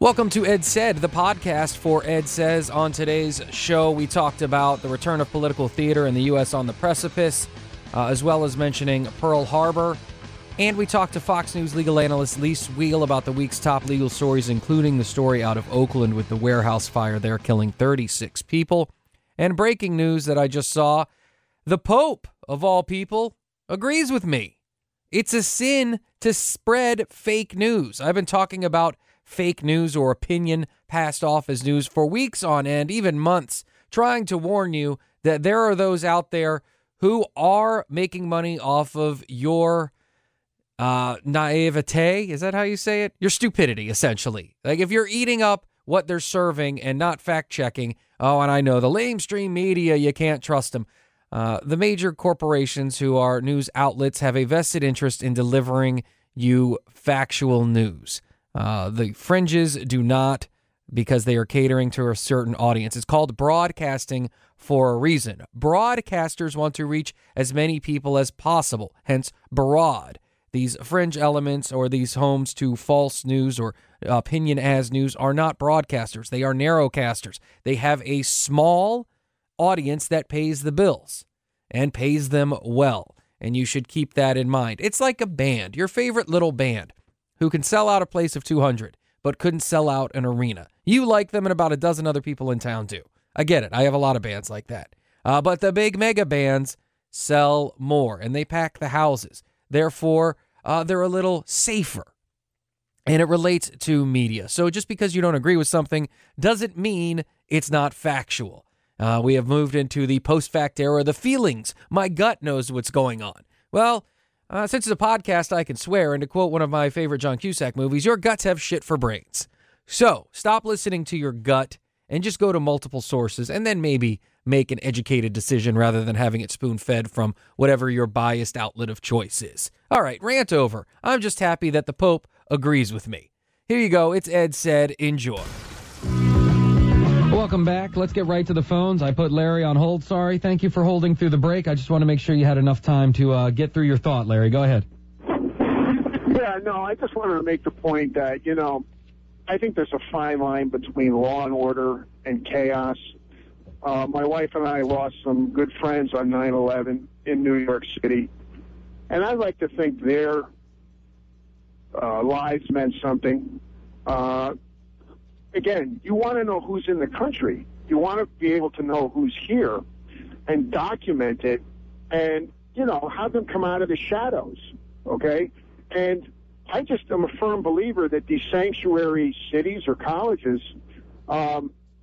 Welcome to Ed Said, the podcast for Ed Says. On today's show, we talked about the return of political theater in the U.S. on the precipice, as well as mentioning Pearl Harbor. And we talked to Fox News legal analyst Lise Wheel about the week's top legal stories, including the story out of Oakland with the warehouse fire there killing 36 people. And breaking news that I just saw, the Pope, of all people, agrees with me. It's a sin to spread fake news. I've been talking about fake news or opinion passed off as news for weeks on end, even months, trying to warn you that there are those out there who are making money off of your naivete. Is that how you say it? Your stupidity, essentially. Like if you're eating up what they're serving and not fact-checking, oh, and I know the lamestream media, you can't trust them. The major corporations who are news outlets have a vested interest in delivering you factual news. The fringes do not, because they are catering to a certain audience. It's called broadcasting for a reason. Broadcasters want to reach as many people as possible, hence broad. These fringe elements or these homes to false news or opinion as news are not broadcasters. They are narrowcasters. They have a small audience that pays the bills and pays them well, and you should keep that in mind. It's like a band, your favorite little band, who can sell out a place of 200, but couldn't sell out an arena. You like them and about a dozen other people in town do. I get it. I have a lot of bands like that. But the big mega bands sell more, and they pack the houses. Therefore, they're a little safer, and it relates to media. So just because you don't agree with something doesn't mean it's not factual. We have moved into the post-fact era, the feelings. My gut knows what's going on. Well, since it's a podcast, I can swear, and to quote one of my favorite John Cusack movies, your guts have shit for brains. So stop listening to your gut and just go to multiple sources and then maybe make an educated decision rather than having it spoon-fed from whatever your biased outlet of choice is. All right, rant over. I'm just happy that the Pope agrees with me. Here you go. It's Ed Said. Enjoy. Welcome back. Let's get right to the phones. I put Larry on hold. Sorry. Thank you for holding through the break. I just want to make sure you had enough time to get through your thought, Larry. Go ahead. Yeah, no, I just wanted to make the point that, I think there's a fine line between law and order and chaos. My wife and I lost some good friends on 9/11 in New York City, and I'd like to think their lives meant something. Again, you want to know who's in the country. You want to be able to know who's here and document it and, have them come out of the shadows, okay? And I just am a firm believer that these sanctuary cities or colleges, I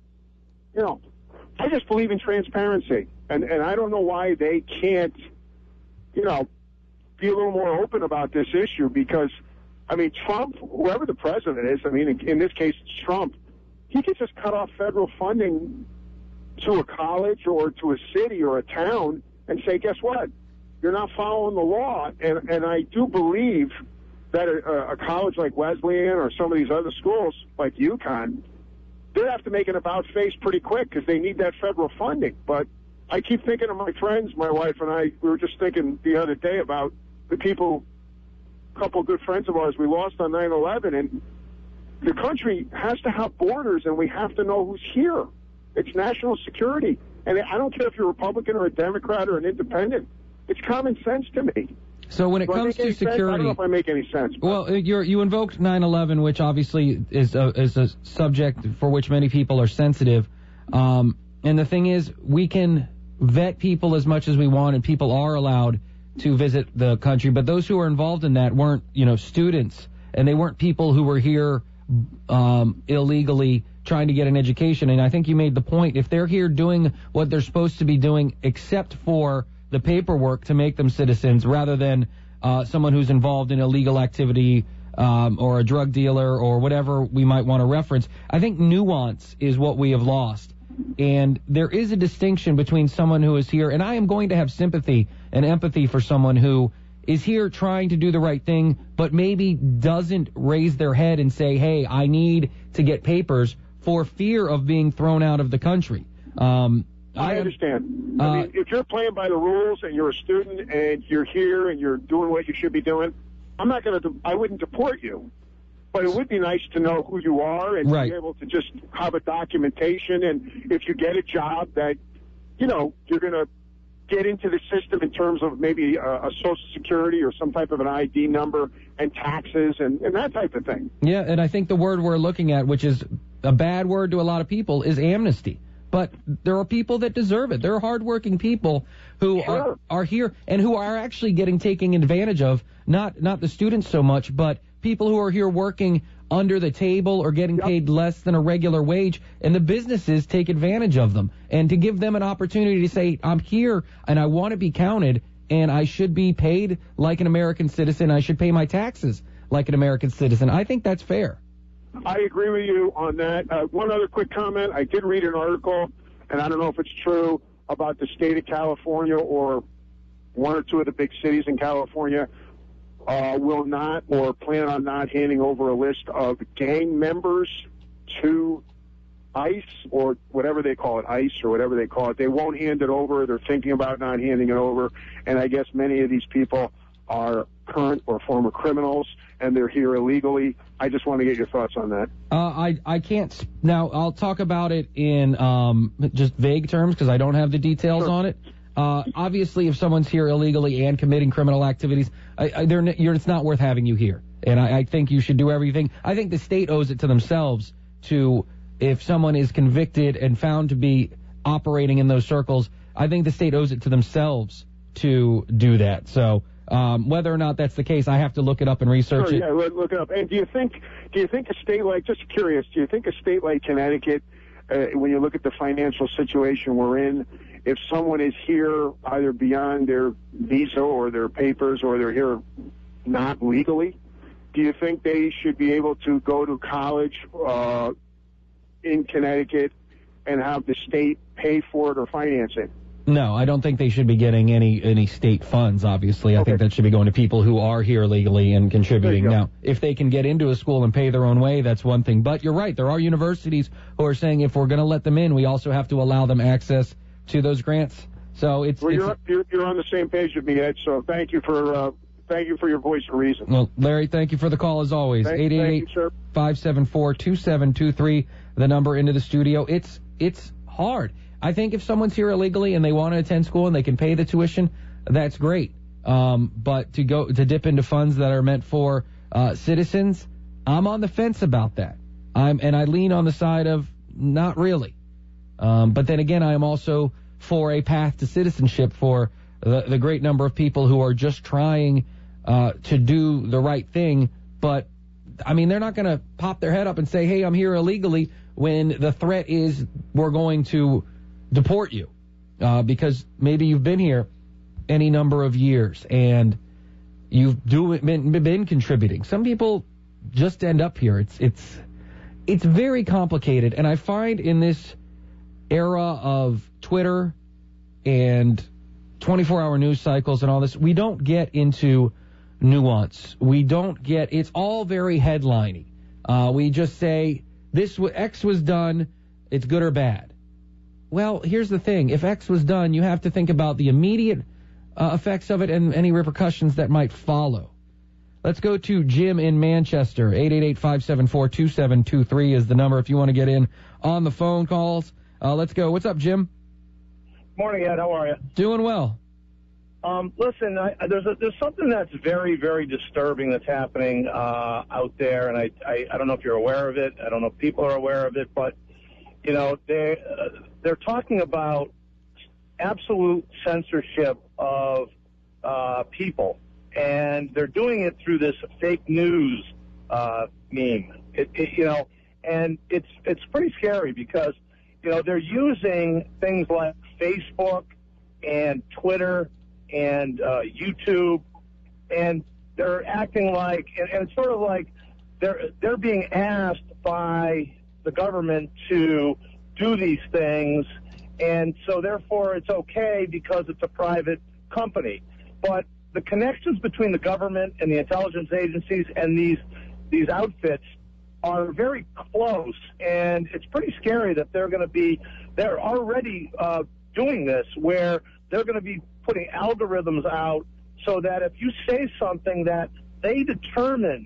just believe in transparency. And I don't know why they can't, be a little more open about this issue because, Trump, whoever the president is, in this case it's Trump, he could just cut off federal funding to a college or to a city or a town and say, guess what? You're not following the law. And I do believe that a college like Wesleyan or some of these other schools like UConn, they'd have to make an about face pretty quick because they need that federal funding. But I keep thinking of my friends, my wife and I, we were just thinking the other day about the people, a couple of good friends of ours we lost on 9/11, and the country has to have borders, and we have to know who's here. It's national security. And I don't care if you're a Republican or a Democrat or an independent. It's common sense to me. So when it comes to security, I don't know if I make any sense. Well, you invoked 9/11, which obviously is a subject for which many people are sensitive. And the thing is, we can vet people as much as we want, and people are allowed to visit the country. But those who are involved in that weren't, students, and they weren't people who were here illegally trying to get an education. And I think you made the point, if they're here doing what they're supposed to be doing, except for the paperwork to make them citizens, rather than someone who's involved in illegal activity or a drug dealer or whatever we might want to reference, I think nuance is what we have lost. And there is a distinction between someone who is here, and I am going to have sympathy and empathy for someone who is here trying to do the right thing, but maybe doesn't raise their head and say, hey, I need to get papers for fear of being thrown out of the country. I understand. If you're playing by the rules and you're a student and you're here and you're doing what you should be doing, I wouldn't deport you. But it would be nice to know who you are and Right. be able to just have a documentation. And if you get a job that, you know, you're going to get into the system in terms of maybe a Social Security or some type of an ID number and taxes and that type of thing. Yeah, and I think the word we're looking at, which is a bad word to a lot of people, is amnesty. But there are people that deserve it. There are hardworking people who Sure. are here and who are actually getting taken advantage of, not the students so much, but people who are here working under the table or getting paid less than a regular wage, and the businesses take advantage of them. And to give them an opportunity to say, I'm here and I want to be counted and I should be paid like an American citizen, I should pay my taxes like an American citizen, I think that's fair. I agree with you on that. One other quick comment. I did read an article, and I don't know if it's true, about the state of California or one or two of the big cities in California will not or plan on not handing over a list of gang members to ICE or whatever they call it, ICE or whatever they call it. They won't hand it over. They're thinking about not handing it over. And I guess many of these people are current or former criminals, and they're here illegally. I just want to get your thoughts on that. I can't. Now, I'll talk about it in just vague terms because I don't have the details on it. Obviously, if someone's here illegally and committing criminal activities, it's not worth having you here. And I think you should do everything. I think the state owes it to themselves to, if someone is convicted and found to be operating in those circles, I think the state owes it to themselves to do that. So whether or not that's the case, I have to look it up and research it. Yeah, look it up. And do you think a state like, just curious, do you think a state like Connecticut, when you look at the financial situation we're in, if someone is here either beyond their visa or their papers or they're here not legally, do you think they should be able to go to college in Connecticut and have the state pay for it or finance it? No, I don't think they should be getting any state funds, obviously. I think that should be going to people who are here legally and contributing. Now, if they can get into a school and pay their own way, that's one thing. But you're right, there are universities who are saying if we're going to let them in, we also have to allow them access to those grants. So it's... Well, you're on the same page with me, Ed, so thank you for your voice of reason. Well, Larry, thank you for the call as always. 888-574-2723, the number into the studio. It's hard. I think if someone's here illegally and they want to attend school and they can pay the tuition, that's great. But to dip into funds that are meant for citizens, I'm on the fence about that. And I lean on the side of not really. But then again, I am also for a path to citizenship for the great number of people who are just trying to do the right thing. But, I mean, they're not going to pop their head up and say, hey, I'm here illegally, when the threat is we're going to deport you because maybe you've been here any number of years and you've been contributing. Some people just end up here. It's very complicated, and I find in this era of Twitter and 24-hour news cycles and all this, we don't get into nuance. It's all very headliney. We just say X was done, it's good or bad. Well, here's the thing. If X was done, you have to think about the immediate effects of it and any repercussions that might follow. Let's go to Jim in Manchester. 888-574-2723 is the number if you want to get in on the phone calls. Let's go. What's up, Jim? Morning, Ed. How are you? Doing well. Listen, there's something that's very, very disturbing that's happening out there, and I don't know if you're aware of it. I don't know if people are aware of it, but you know they're talking about absolute censorship of people, and they're doing it through this fake news meme. And it's pretty scary because they're using things like Facebook and Twitter and YouTube, and they're acting like, and it's sort of like they're being asked by the government to do these things, and so therefore it's okay because it's a private company. But the connections between the government and the intelligence agencies and these outfits are very close, and it's pretty scary that they're already doing this, where they're going to be putting algorithms out so that if you say something that they determine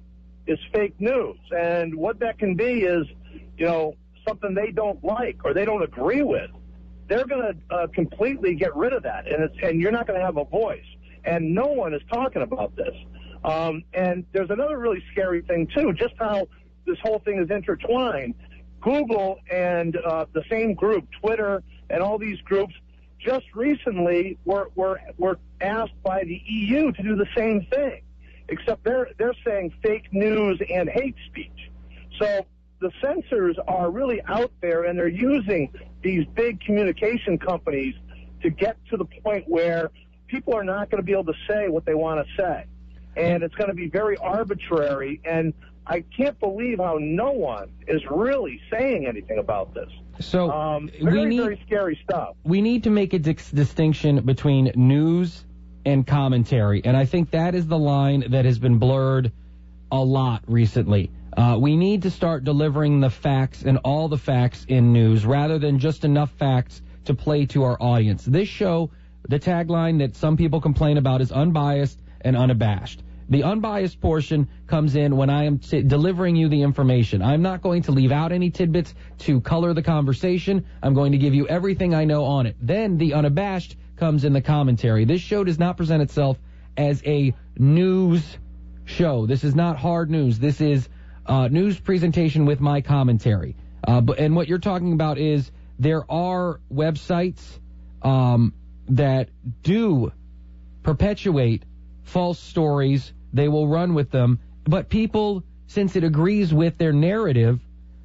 is fake news. And what that can be is, something they don't like or they don't agree with. They're going to completely get rid of that, and you're not going to have a voice. And no one is talking about this. And there's another really scary thing, too, just how this whole thing is intertwined. Google and the same group, Twitter, and all these groups just recently were asked by the EU to do the same thing, except they're saying fake news and hate speech. So the censors are really out there, and they're using these big communication companies to get to the point where people are not going to be able to say what they want to say. And it's going to be very arbitrary, and I can't believe how no one is really saying anything about this. So very scary stuff. We need to make a distinction between news and commentary, and I think that is the line that has been blurred a lot recently. We need to start delivering the facts and all the facts in news rather than just enough facts to play to our audience. This show, the tagline that some people complain about is unbiased and unabashed. The unbiased portion comes in when I am delivering you the information. I'm not going to leave out any tidbits to color the conversation. I'm going to give you everything I know on it. Then the unabashed comes in the commentary. This show does not present itself as a news show. This is not hard news. This is news presentation with my commentary. And what you're talking about is there are websites that do perpetuate false stories. They will run with them. But people, since it agrees with their narrative,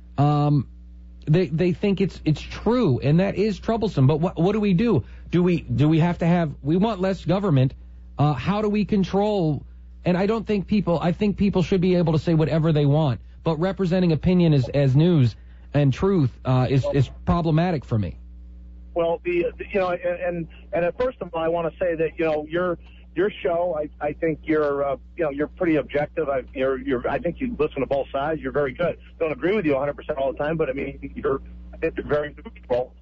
they think it's true, and that is troublesome. But what do we do? Do we have to have? We want less government. How do we control? And I think people should be able to say whatever they want. But representing opinion as news and truth is problematic for me. Well, and first of all, I want to say that your show, I think you're pretty objective. I think you listen to both sides. You're very good. Don't agree with you 100% all the time, but I mean you're very neutral.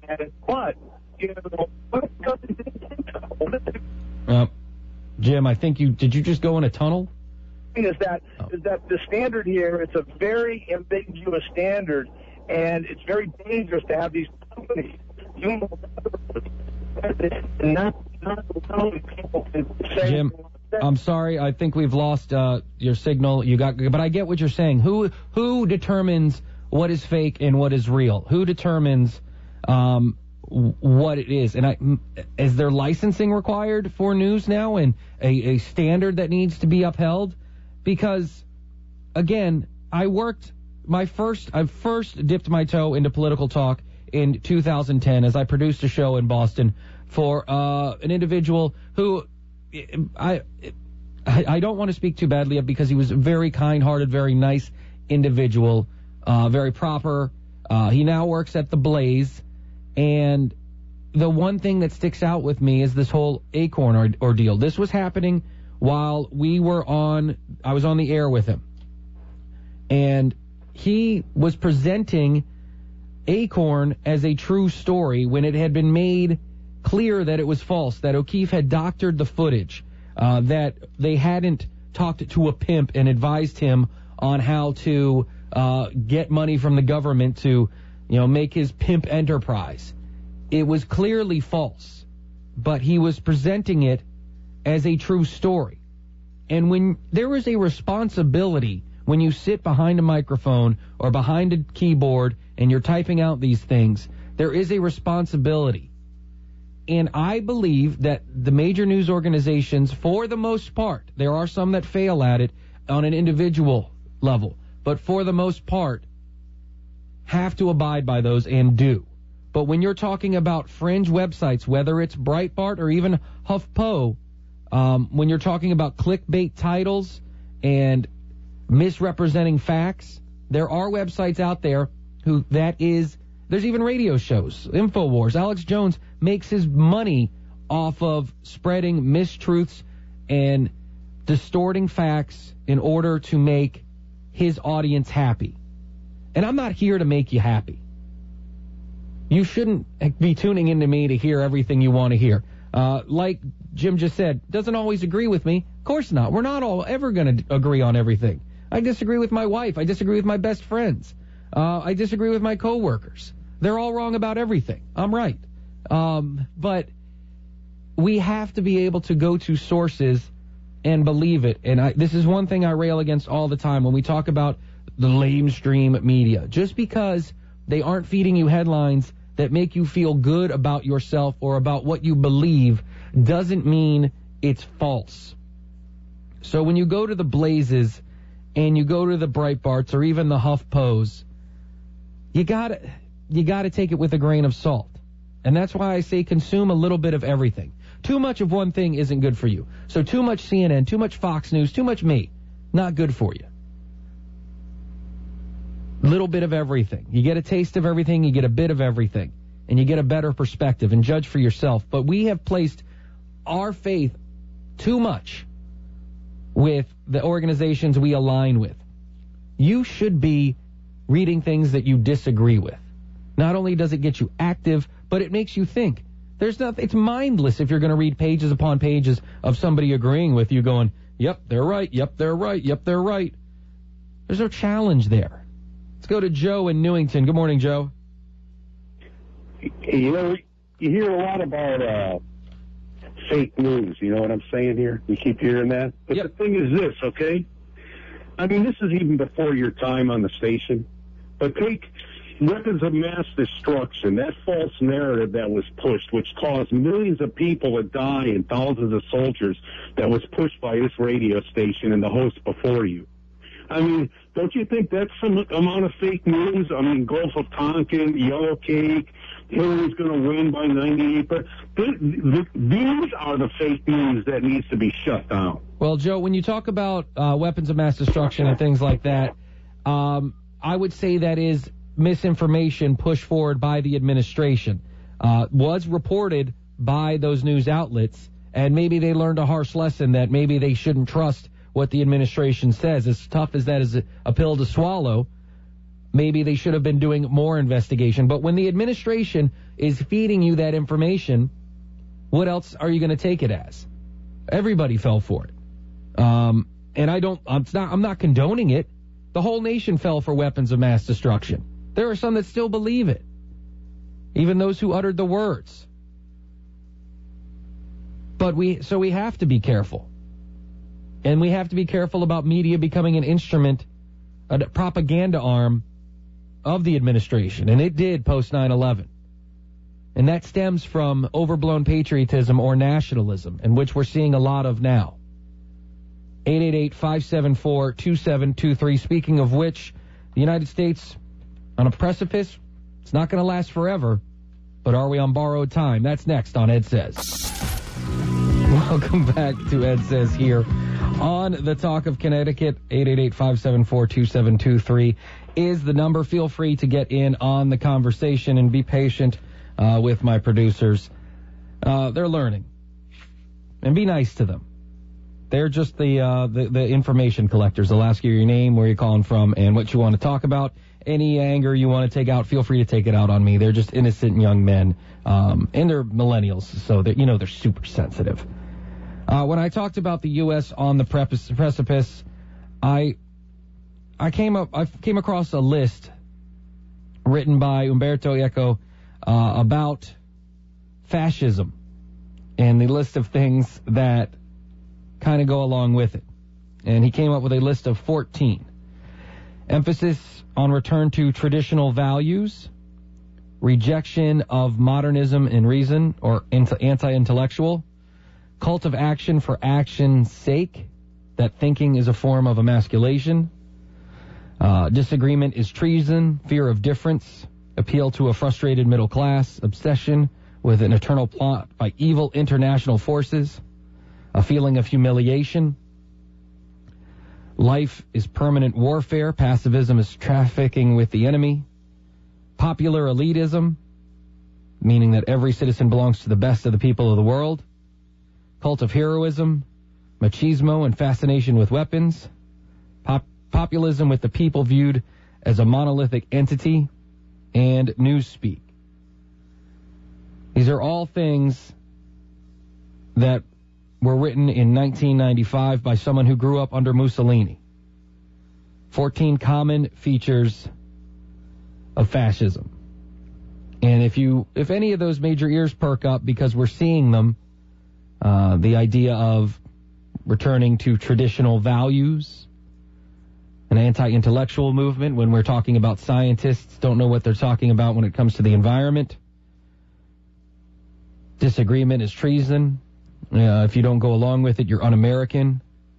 Jim, I think did you just go in a tunnel? Is that the standard here? It's a very ambiguous standard, and it's very dangerous to have these companies. Jim, I'm sorry. I think we've lost your signal. But I get what you're saying. Who determines what is fake and what is real? Who determines what it is? And is there licensing required for news now, and a standard that needs to be upheld? Because again, I first dipped my toe into political talk in 2010 as I produced a show in Boston for an individual who I don't want to speak too badly of, because he was a very kind-hearted, very nice individual, very proper. He now works at the Blaze, and the one thing that sticks out with me is this whole Acorn ordeal. This was happening while I was on the air with him, and he was presenting Acorn as a true story when it had been made clear that it was false, that O'Keefe had doctored the footage, that they hadn't talked to a pimp and advised him on how to get money from the government to, make his pimp enterprise. It was clearly false, but he was presenting it as a true story. And when there is a responsibility when you sit behind a microphone or behind a keyboard and you're typing out these things, there is a responsibility. And I believe that the major news organizations, for the most part, there are some that fail at it on an individual level, but for the most part, have to abide by those and do. But when you're talking about fringe websites, whether it's Breitbart or even HuffPo, when you're talking about clickbait titles and misrepresenting facts, there are websites out there there's even radio shows, InfoWars. Alex Jones makes his money off of spreading mistruths and distorting facts in order to make his audience happy. And I'm not here to make you happy. You shouldn't be tuning into me to hear everything you want to hear. Like Jim just said, doesn't always agree with me. Of course not. We're not all ever going to agree on everything. I disagree with my wife. I disagree with my best friends. I disagree with my coworkers. They're all wrong about everything. I'm right. But we have to be able to go to sources and believe it. And this is one thing I rail against all the time when we talk about the lamestream media. Just because they aren't feeding you headlines that make you feel good about yourself or about what you believe doesn't mean it's false. So when you go to the Blazes and you go to the Breitbarts or even the HuffPos, you gotta take it with a grain of salt. And that's why I say consume a little bit of everything. Too much of one thing isn't good for you. So too much CNN, too much Fox News, too much me, not good for you. Little bit of everything. You get a taste of everything, you get a bit of everything, and you get a better perspective and judge for yourself. But we have placed our faith too much with the organizations we align with. You should be reading things that you disagree with. Not only does it get you active, but it makes you think. It's mindless if you're going to read pages upon pages of somebody agreeing with you going, yep, they're right, yep, they're right, yep, they're right. There's no challenge there. Let's go to Joe in Newington. Good morning, Joe. You hear a lot about fake news, you know what I'm saying here? You keep hearing that? But yep. The thing is this, okay? I mean, this is even before your time on the station. But take weapons of mass destruction, that false narrative that was pushed, which caused millions of people to die and thousands of soldiers, that was pushed by this radio station and the host before you. I mean, don't you think that's some amount of fake news? I mean, Gulf of Tonkin, Yellow Cake, Hillary's going to win by 98. But these are the fake news that needs to be shut down. Well, Joe, when you talk about weapons of mass destruction and things like that, I would say that is misinformation pushed forward by the administration. Was reported by those news outlets, and maybe they learned a harsh lesson that maybe they shouldn't trust what the administration says. As tough as that is a pill to swallow, maybe they should have been doing more investigation. But when the administration is feeding you that information, what else are you going to take it as? Everybody fell for it. And I'm not condoning it. The whole nation fell for weapons of mass destruction. There are some that still believe it, even those who uttered the words. But we have to be careful. And we have to be careful about media becoming an instrument, a propaganda arm of the administration. And it did post 9/11. And that stems from overblown patriotism or nationalism, in which we're seeing a lot of now. 888-574-2723. Speaking of which, the United States on a precipice. It's not going to last forever, but are we on borrowed time? That's next on Ed Says. Welcome back to Ed Says here on the Talk of Connecticut. 888-574-2723 is the number. Feel free to get in on the conversation and be patient with my producers. They're learning. And be nice to them. They're just the information collectors. They'll ask you your name, where you're calling from, and what you want to talk about. Any anger you want to take out, feel free to take it out on me. They're just innocent young men, and they're millennials, so they're super sensitive. When I talked about the U.S. on the precipice, I came across a list written by Umberto Eco about fascism and the list of things that kind of go along with it. And he came up with a list of 14. Emphasis on return to traditional values, rejection of modernism and reason, or anti-intellectual, cult of action for action's sake, that thinking is a form of emasculation, disagreement is treason, fear of difference, appeal to a frustrated middle class, obsession with an eternal plot by evil international forces, a feeling of humiliation. Life is permanent warfare. Pacifism is trafficking with the enemy. Popular elitism, meaning that every citizen belongs to the best of the people of the world. Cult of heroism, machismo, and fascination with weapons. Populism with the people viewed as a monolithic entity. And newspeak. These are all things that were written in 1995 by someone who grew up under Mussolini. 14 common features of fascism. And if any of those made your ears perk up because we're seeing them, the idea of returning to traditional values, an anti-intellectual movement when we're talking about scientists don't know what they're talking about when it comes to the environment. Disagreement is treason. If you don't go along with it, you're un-American.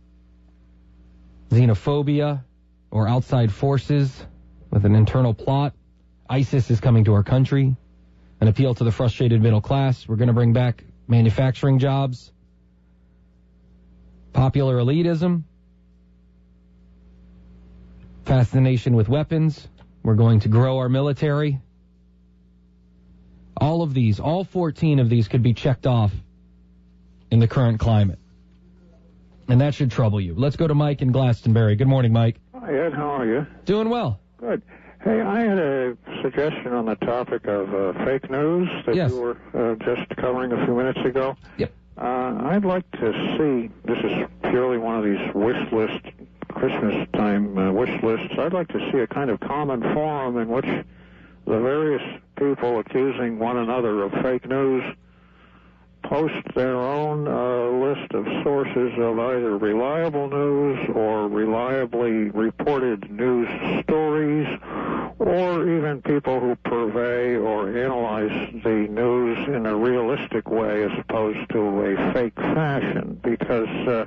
Xenophobia or outside forces with an internal plot. ISIS is coming to our country. An appeal to the frustrated middle class. We're going to bring back manufacturing jobs. Popular elitism. Fascination with weapons. We're going to grow our military. All of these, all 14 of these could be checked off in the current climate. And that should trouble you. Let's go to Mike in Glastonbury. Good morning, Mike. Hi, Ed. How are you? Doing well. Good. Hey, I had a suggestion on the topic of fake news that Yes. you were just covering a few minutes ago. Yep. I'd like to see, this is purely one of these wish list, Christmas time wish lists. I'd like to see a kind of common forum in which the various people accusing one another of fake news post their own list of sources of either reliable news or reliably reported news stories, or even people who purvey or analyze the news in a realistic way as opposed to a fake fashion, because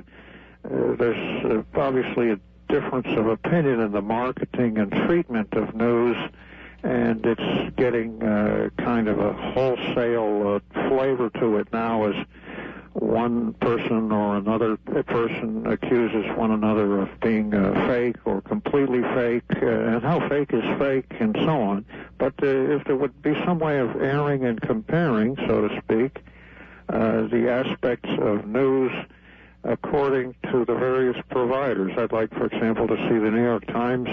there's obviously a difference of opinion in the marketing and treatment of news, and it's getting kind of a wholesale flavor to it now as one person or another person accuses one another of being fake or completely fake, and how fake is fake, and so on. But if there would be some way of airing and comparing, so to speak, the aspects of news according to the various providers. I'd like, for example, to see the New York Times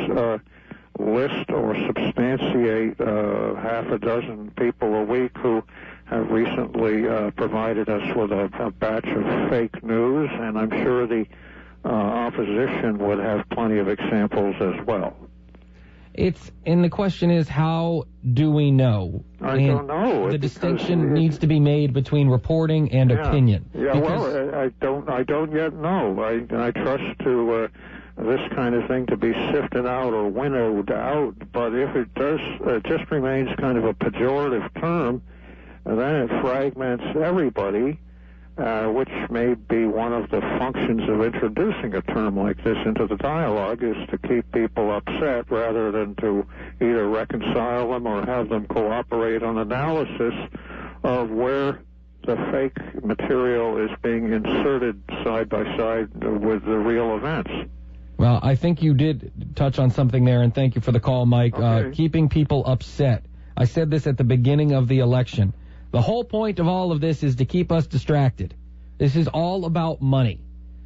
list or substantiate half a dozen people a week who have recently provided us with a batch of fake news, and I'm sure the opposition would have plenty of examples as well. And the question is, how do we know? I don't know. The distinction needs to be made between reporting and opinion. Yeah, well, I don't yet know. I trust to this kind of thing to be sifted out or winnowed out, but if it does, it just remains kind of a pejorative term, and then it fragments everybody, which may be one of the functions of introducing a term like this into the dialogue, is to keep people upset rather than to either reconcile them or have them cooperate on analysis of where the fake material is being inserted side by side with the real events. Well, I think you did touch on something there, and thank you for the call, Mike. Okay. Keeping people upset. I said this at the beginning of the election. The whole point of all of this is to keep us distracted. This is all about money.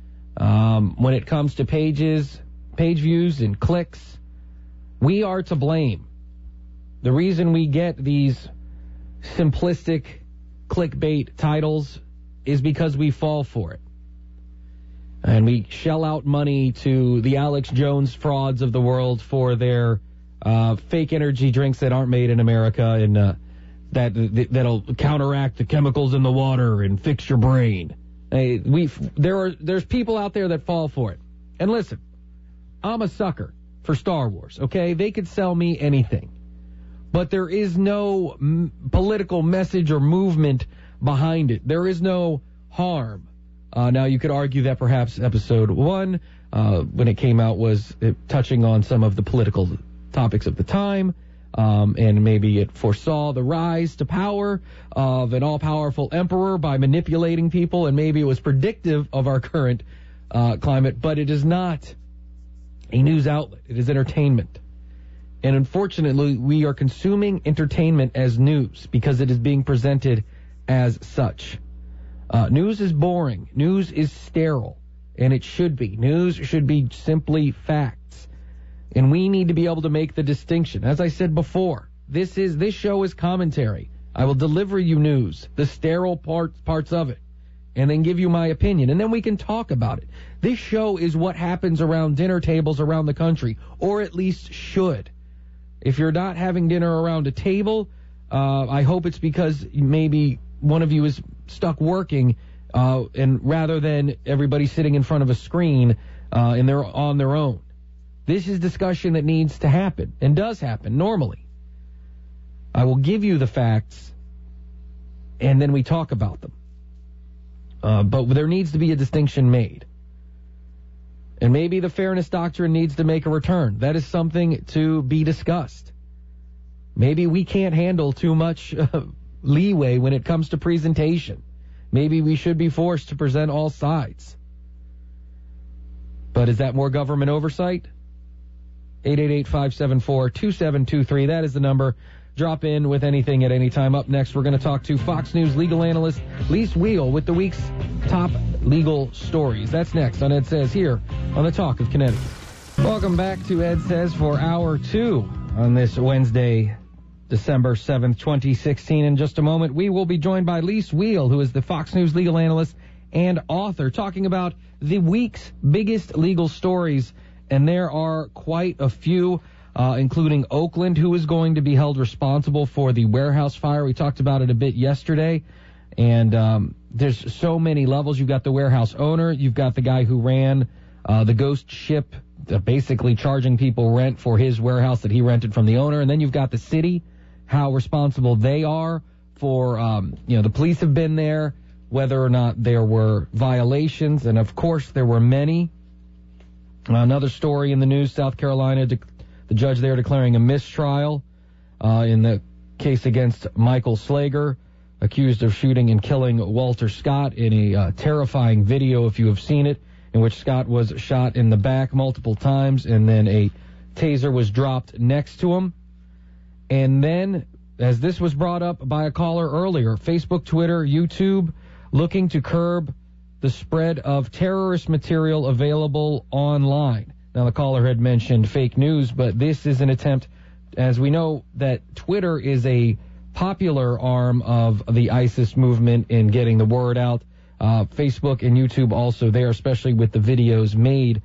When it comes to page views, and clicks, we are to blame. The reason we get these simplistic clickbait titles is because we fall for it. And we shell out money to the Alex Jones frauds of the world for their fake energy drinks that aren't made in America, and that'll counteract the chemicals in the water and fix your brain. There's people out there that fall for it. And listen, I'm a sucker for Star Wars, okay? They could sell me anything. But there is no political message or movement behind it. There is no harm. Now, you could argue that perhaps Episode 1, when it came out, was touching on some of the political topics of the time, and maybe it foresaw the rise to power of an all-powerful emperor by manipulating people, and maybe it was predictive of our current climate, but it is not a news outlet. It is entertainment. And unfortunately, we are consuming entertainment as news because it is being presented as such. News is boring. News is sterile, and it should be. News should be simply facts, and we need to be able to make the distinction. As I said before, this show is commentary. I will deliver you news, the sterile parts of it, and then give you my opinion, and then we can talk about it. This show is what happens around dinner tables around the country, or at least should. If you're not having dinner around a table, I hope it's because maybe one of you is stuck working, and rather than everybody sitting in front of a screen and they're on their own. This is discussion that needs to happen and does happen normally. I will give you the facts, and then we talk about them. But there needs to be a distinction made. And maybe the fairness doctrine needs to make a return. That is something to be discussed. Maybe we can't handle too much leeway when it comes to presentation. Maybe we should be forced to present all sides. But is that more government oversight? 888-574-2723. That is the number. Drop in with anything at any time. Up next, we're going to talk to Fox News legal analyst Lise Wheel with the week's top legal stories. That's next on Ed Says here on the Talk of Connecticut. Welcome back to Ed Says for Hour 2 on this Wednesday, December 7th, 2016. In just a moment, we will be joined by Lise Wheel, who is the Fox News legal analyst and author, talking about the week's biggest legal stories. And there are quite a few, including Oakland, who is going to be held responsible for the warehouse fire. We talked about it a bit yesterday. And there's so many levels. You've got the warehouse owner. You've got the guy who ran the ghost ship, basically charging people rent for his warehouse that he rented from the owner. And then you've got the city, how responsible they are for, the police have been there, whether or not there were violations. And, of course, there were many. Another story in the news, South Carolina, the judge there declaring a mistrial in the case against Michael Slager, accused of shooting and killing Walter Scott in a terrifying video, if you have seen it, in which Scott was shot in the back multiple times, and then a taser was dropped next to him. And then, as this was brought up by a caller earlier, Facebook, Twitter, YouTube, looking to curb the spread of terrorist material available online. Now, the caller had mentioned fake news, but this is an attempt, as we know, that Twitter is a popular arm of the ISIS movement in getting the word out. Facebook and YouTube also there, especially with the videos made.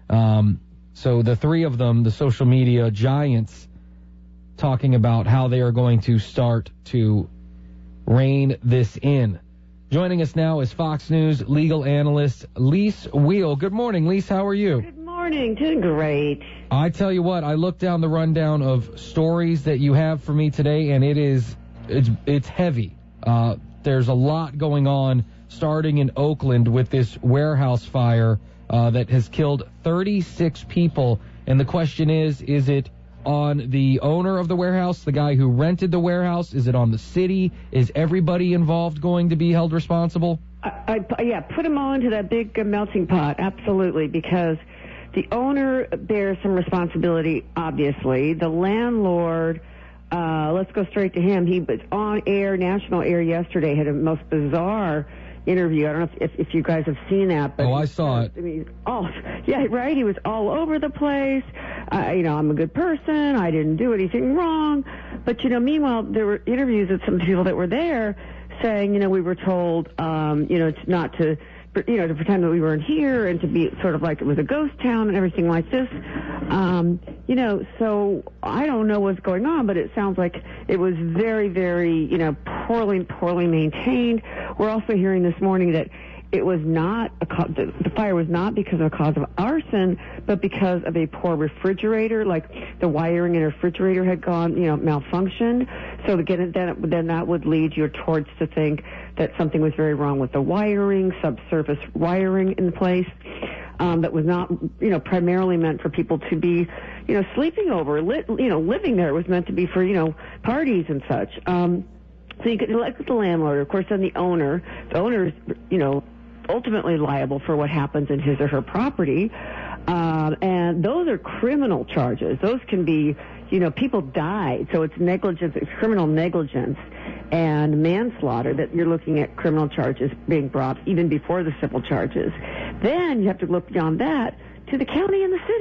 So the three of them, the social media giants, talking about how they are going to start to rein this in. Joining us now is Fox News legal analyst Lise Wheel. Good morning, Lise. How are you? Good morning. Doing great. I tell you what, I looked down the rundown of stories that you have for me today, and it's heavy. There's a lot going on, starting in Oakland with this warehouse fire that has killed 36 people. And the question is it on the owner of the warehouse, the guy who rented the warehouse? Is it on the city? Is everybody involved going to be held responsible? Yeah, put them all into that big melting pot, absolutely, because the owner bears some responsibility, obviously. The landlord, let's go straight to him. He was on air, national air yesterday, had a most bizarre interview. I don't know if you guys have seen that. But I saw it. I mean, yeah, right? He was all over the place. I'm a good person. I didn't do anything wrong. But, meanwhile, there were interviews with some people that were there saying, we were told, not to, to pretend that we weren't here and to be sort of like it was a ghost town and everything like this. So I don't know what's going on, but it sounds like it was very, very, poorly maintained. We're also hearing this morning that it was not the fire was not because of a cause of arson, but because of a poor refrigerator, like the wiring in a refrigerator had gone, malfunctioned. So again, then that would lead you towards to think that something was very wrong with the wiring, subsurface wiring in place, that was not, primarily meant for people to be, sleeping over, living there. It was meant to be for, parties and such. So you could elect with the landlord, of course, then the owner. The owner is, ultimately liable for what happens in his or her property. And those are criminal charges. Those can be, people died. So it's negligence, it's criminal negligence and manslaughter that you're looking at criminal charges being brought even before the civil charges. Then you have to look beyond that to the county and the city.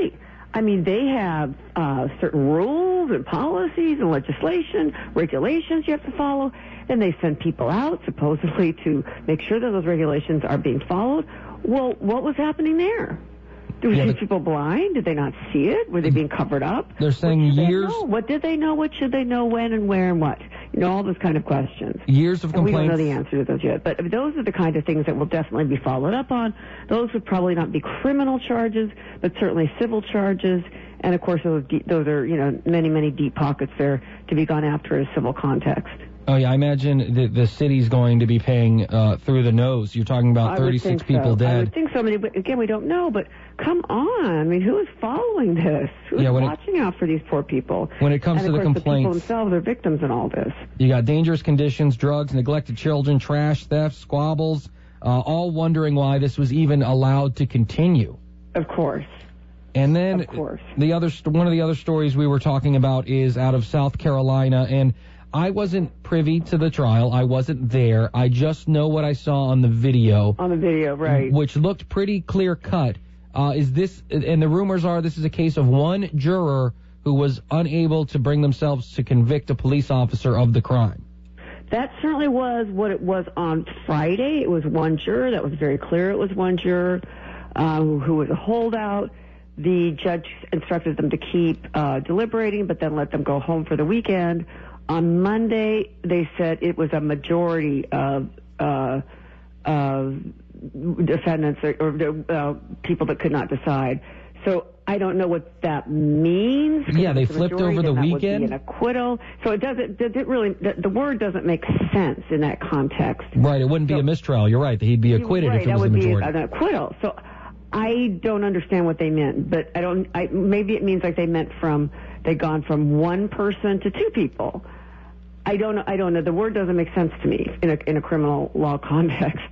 I mean, they have certain rules and policies and legislation, regulations you have to follow. Then they send people out, supposedly, to make sure that those regulations are being followed. Well, what was happening there? Were these people blind? Did they not see it? Were they being covered up? They're saying years. What did they know? What should they know? When and where and what? You know, all those kind of questions. Years of complaints. We don't know the answer to those yet. But those are the kind of things that will definitely be followed up on. Those would probably not be criminal charges, but certainly civil charges. And, of course, those are, you know, many, many deep pockets there to be gone after in a civil context. Oh, yeah, I imagine the city's going to be paying through the nose. You're talking about 36 people dead. I would think so. I mean, again, we don't know, but come on. I mean, who is following this? Who's watching out for these poor people? When it comes to the complaints, the people themselves are victims in all this. You got dangerous conditions, drugs, neglected children, trash, theft, squabbles, all wondering why this was even allowed to continue. Of course. And then one of the other stories we were talking about is out of South Carolina, and I wasn't privy to the trial. I wasn't there. I just know what I saw on the video. On the video, right. Which looked pretty clear-cut. Is this, and the rumors are this is a case of one juror who was unable to bring themselves to convict a police officer of the crime. That certainly was what it was on Friday. It was one juror. That was very clear. It was one juror who was a holdout. The judge instructed them to keep deliberating, but then let them go home for the weekend. On Monday, they said it was a majority of defendants or people that could not decide. So I don't know what that means. Yeah, they flipped over the weekend. Would be an acquittal. So the word doesn't make sense in that context. Right, it wouldn't be a mistrial. You're right. He'd be acquitted if it was a majority. That would be an acquittal. So I don't understand what they meant, but maybe it means like they'd gone from one person to two people. I don't know. The word doesn't make sense to me in a criminal law context.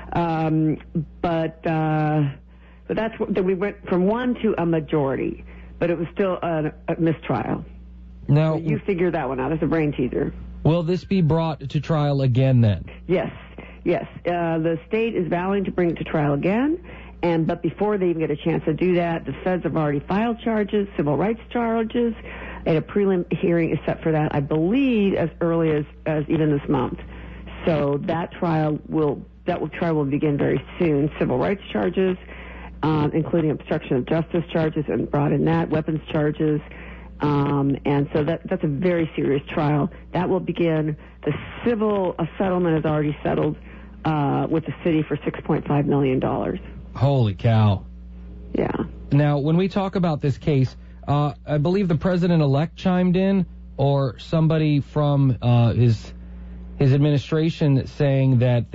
But that's that we went from one to a majority, but it was still a mistrial. Now so you figure that one out. It's a brain teaser. Will this be brought to trial again then? Yes. The state is vowing to bring it to trial again. But before they even get a chance to do that, the feds have already filed charges, civil rights charges, and a prelim hearing is set for that, I believe, as early as even this month. So that trial will begin very soon. Civil rights charges, including obstruction of justice charges, and brought in that, weapons charges. And so that's a very serious trial. That will begin. The civil settlement is already settled with the city for $6.5 million. Holy cow. Yeah. Now, when we talk about this case, I believe the president-elect chimed in, or somebody from his administration saying that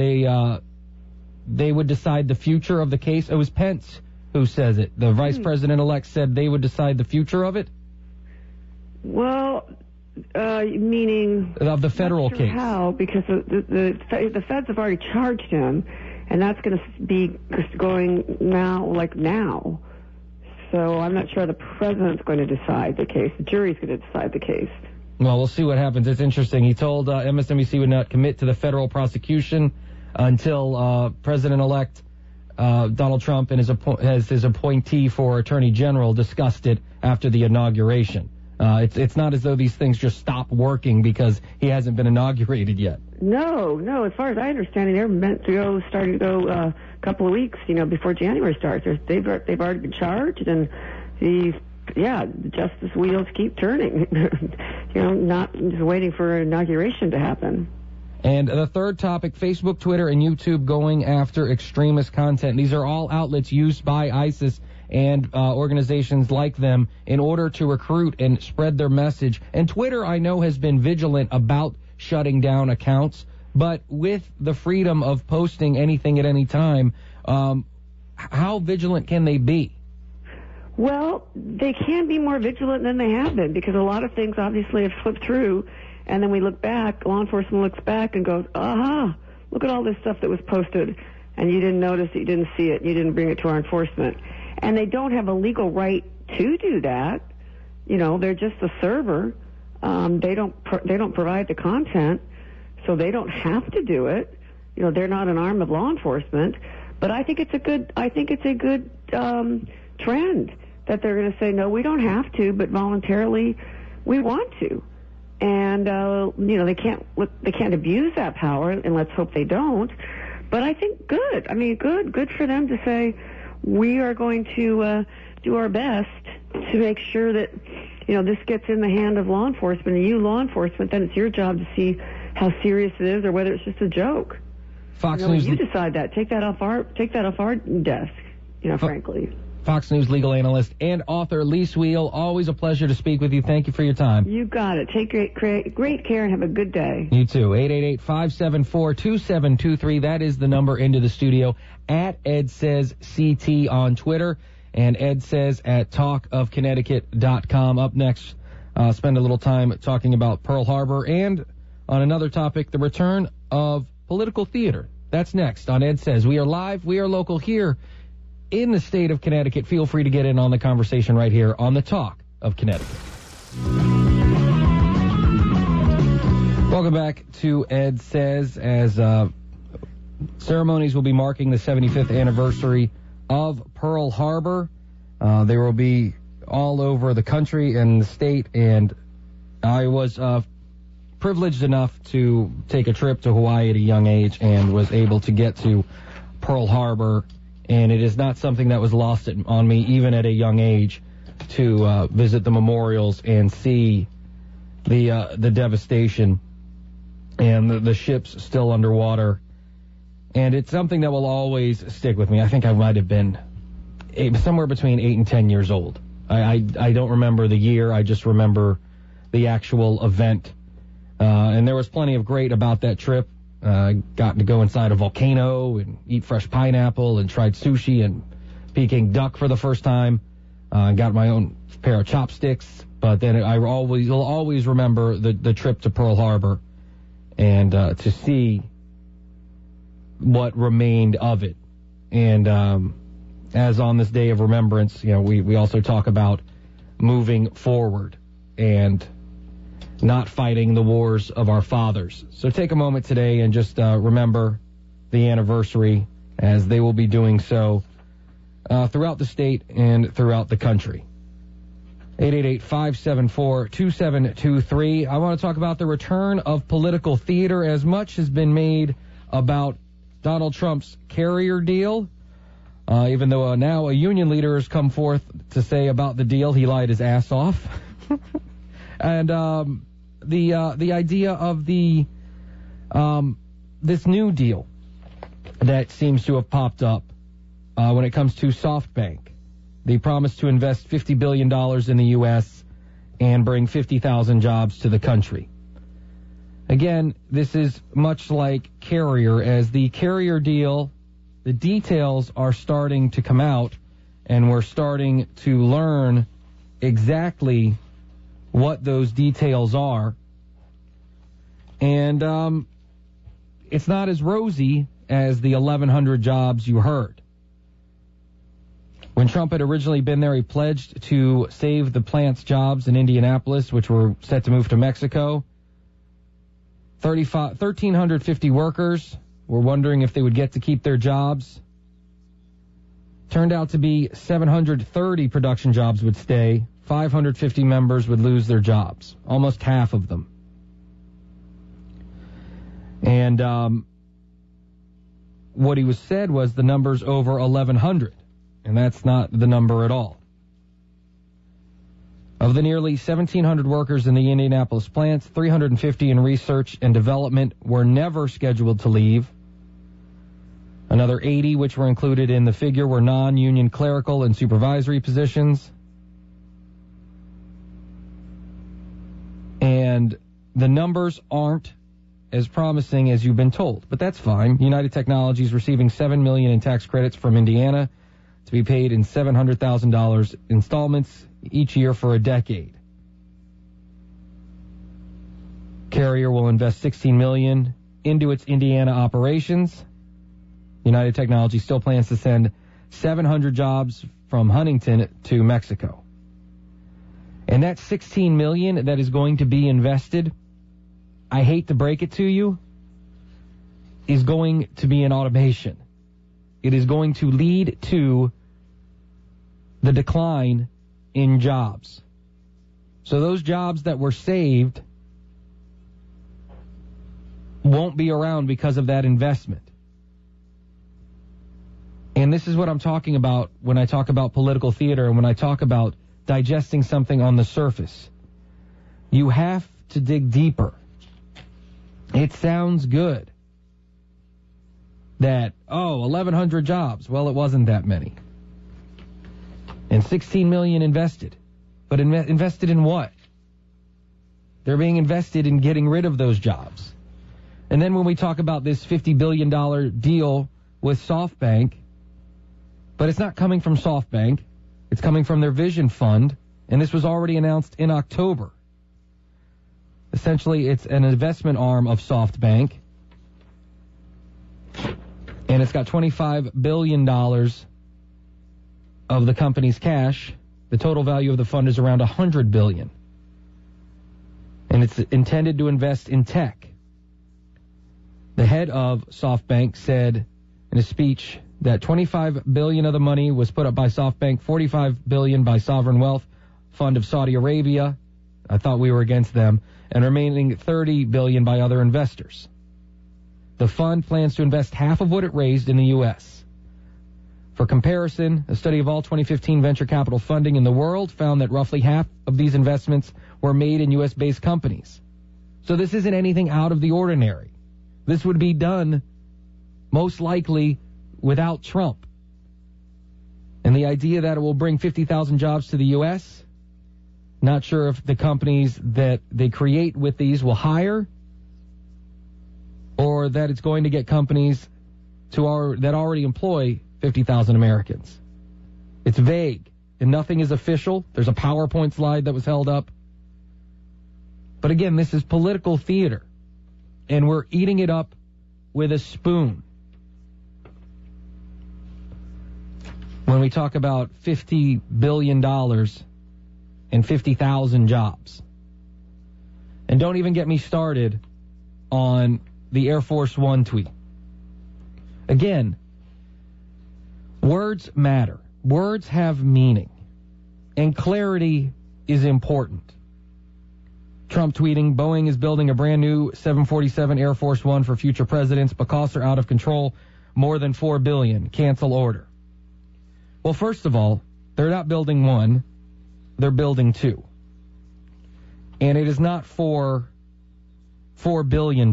they would decide the future of the case. It was Pence who says it. The vice president-elect said they would decide the future of it. Well, meaning of the federal case. How? Because the feds have already charged him, and that's going to be going now. So I'm not sure the president's going to decide the case. The jury's going to decide the case. Well, we'll see what happens. It's interesting. He told MSNBC would not commit to the federal prosecution until President-elect Donald Trump and his appointee for Attorney General discussed it after the inauguration. It's not as though these things just stop working because he hasn't been inaugurated yet. No. As far as I understand, they're meant to start a couple of weeks, before January starts. They've already been charged, and the justice wheels keep turning. Not just waiting for inauguration to happen. And the third topic, Facebook, Twitter, and YouTube going after extremist content. These are all outlets used by ISIS and organizations like them in order to recruit and spread their message. And Twitter, I know, has been vigilant about shutting down accounts, but with the freedom of posting anything at any time, how vigilant can they be? Well, they can be more vigilant than they have been, because a lot of things obviously have slipped through, and then we look back, law enforcement looks back and goes, aha, look at all this stuff that was posted, and you didn't notice it, you didn't see it, you didn't bring it to our enforcement. And they don't have a legal right to do that. They're just a server. They don't provide the content, so they don't have to do it. They're not an arm of law enforcement. But I think it's a good trend that they're going to say, no, we don't have to, but voluntarily we want to. And, they can't abuse that power, and let's hope they don't. But I think good. I mean, good for them to say, we are going to do our best to make sure that, this gets in the hand of law enforcement. And you, law enforcement, then it's your job to see how serious it is or whether it's just a joke. Fox News. You decide that. Take that off our desk. Frankly. Fox News legal analyst and author Lee Sweal. Always a pleasure to speak with you. Thank you for your time. You got it. Take great care and have a good day. You too. 888-574-2723. That is the number into the studio. At Ed Says CT on Twitter and Ed Says at talkofconnecticut.com. Up next, spend a little time talking about Pearl Harbor and on another topic, the return of political theater. That's next on Ed Says. We are live. We are local here in the state of Connecticut. Feel free to get in on the conversation right here on the Talk of Connecticut. Welcome back to Ed Says, as ceremonies will be marking the 75th anniversary of Pearl Harbor. They will be all over the country and the state, and I was privileged enough to take a trip to Hawaii at a young age and was able to get to Pearl Harbor. And it is not something that was lost on me, even at a young age, to visit the memorials and see the devastation and the ships still underwater. And it's something that will always stick with me. I think I might have been somewhere between 8 and 10 years old. I don't remember the year. I just remember the actual event. And there was plenty of great about that trip. Got to go inside a volcano and eat fresh pineapple and tried sushi and Peking duck for the first time. Got my own pair of chopsticks. But then will always remember the trip to Pearl Harbor and to see what remained of it. And as on this day of remembrance, we also talk about moving forward and not fighting the wars of our fathers. So take a moment today and just remember the anniversary, as they will be doing so throughout the state and throughout the country. 888-574-2723. I want to talk about the return of political theater. As much has been made about Donald Trump's carrier deal, even though now a union leader has come forth to say about the deal he lied his ass off. And the idea of the this new deal that seems to have popped up when it comes to SoftBank, the promise to invest $50 billion in the U.S. and bring 50,000 jobs to the country. Again, this is much like Carrier, as the Carrier deal, the details are starting to come out, and we're starting to learn exactly what those details are. And it's not as rosy as the 1,100 jobs you heard. When Trump had originally been there, he pledged to save the plant's jobs in Indianapolis, which were set to move to Mexico. 1,350 workers were wondering if they would get to keep their jobs. Turned out to be 730 production jobs would stay. 550 members would lose their jobs, almost half of them. And what he was said was the number's over 1,100, and that's not the number at all. Of the nearly 1,700 workers in the Indianapolis plants, 350 in research and development were never scheduled to leave. Another 80, which were included in the figure, were non-union clerical and supervisory positions. And the numbers aren't as promising as you've been told, but that's fine. United Technologies receiving $7 million in tax credits from Indiana to be paid in $700,000 installments each year for a decade. Carrier will invest $16 million into its Indiana operations. United Technologies still plans to send 700 jobs from Huntington to Mexico. And that $16 million that is going to be invested, I hate to break it to you, is going to be in automation. It is going to lead to the decline in jobs. So those jobs that were saved won't be around because of that investment. And this is what I'm talking about when I talk about political theater and when I talk about digesting something on the surface. You have to dig deeper. It sounds good that, 1,100 jobs. Well, it wasn't that many. And 16 million invested. But invested in what? They're being invested in getting rid of those jobs. And then when we talk about this $50 billion deal with SoftBank, but it's not coming from SoftBank. It's coming from their Vision Fund, and this was already announced in October. Essentially, it's an investment arm of SoftBank, and it's got $25 billion of the company's cash. The total value of the fund is around $100 billion, and it's intended to invest in tech. The head of SoftBank said in a speech that $25 billion of the money was put up by SoftBank, $45 billion by Sovereign Wealth Fund of Saudi Arabia. I thought we were against them. And remaining $30 billion by other investors. The fund plans to invest half of what it raised in the U.S. For comparison, a study of all 2015 venture capital funding in the world found that roughly half of these investments were made in U.S.-based companies. So this isn't anything out of the ordinary. This would be done most likely without Trump. And the idea that it will bring 50,000 jobs to the U.S., not sure if the companies that they create with these will hire or that it's going to get companies that already employ 50,000 Americans. It's vague, and nothing is official. There's a PowerPoint slide that was held up. But again, this is political theater, and we're eating it up with a spoon. When we talk about $50 billion and 50,000 jobs. And don't even get me started on the Air Force One tweet. Again, words matter. Words have meaning. And clarity is important. Trump tweeting, Boeing is building a brand new 747 Air Force One for future presidents, but costs are out of control. More than $4 billion. Cancel order. Well, first of all, they're not building one. They're building two. And it is not for $4 billion.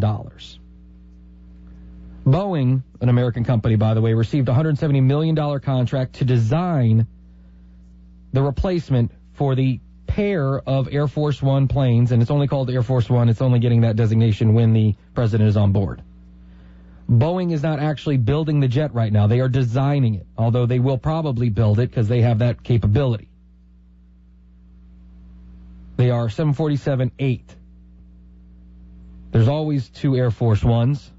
Boeing, an American company, by the way, received a $170 million contract to design the replacement for the pair of Air Force One planes, and it's only called Air Force One. It's only getting that designation when the president is on board. Boeing is not actually building the jet right now. They are designing it, although they will probably build it because they have that capability. They are 747-8. There's always two Air Force Ones,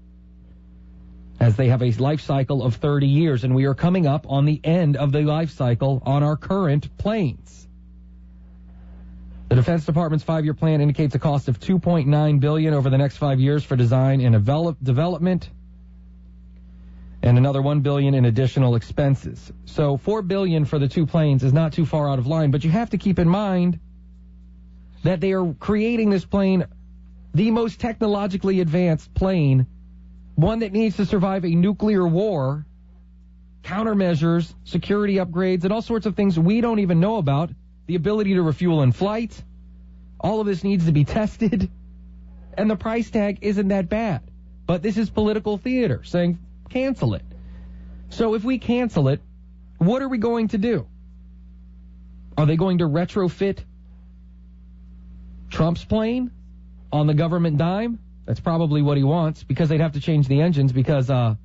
as they have a life cycle of 30 years, and we are coming up on the end of the life cycle on our current planes. The Defense Department's 5-year plan indicates a cost of $2.9 billion over the next 5 years for design and development, and another $1 billion in additional expenses. So $4 billion for the two planes is not too far out of line, but you have to keep in mind that they are creating this plane, the most technologically advanced plane, one that needs to survive a nuclear war, countermeasures, security upgrades, and all sorts of things we don't even know about. The ability to refuel in flight. All of this needs to be tested. And the price tag isn't that bad. But this is political theater, saying cancel it. So if we cancel it, what are we going to do? Are they going to retrofit Trump's plane on the government dime? That's probably what he wants, because they'd have to change the engines, because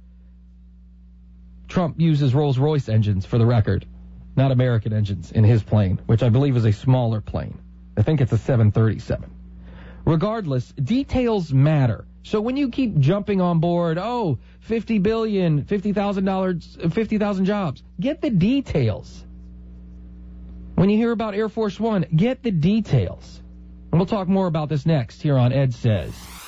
Trump uses Rolls-Royce engines, for the record, not American engines in his plane, which I believe is a smaller plane. I think it's a 737. Regardless, details matter. So when you keep jumping on board, $50 billion, $50,000, 50,000 jobs, get the details. When you hear about Air Force One, get the details. And we'll talk more about this next here on Ed Says.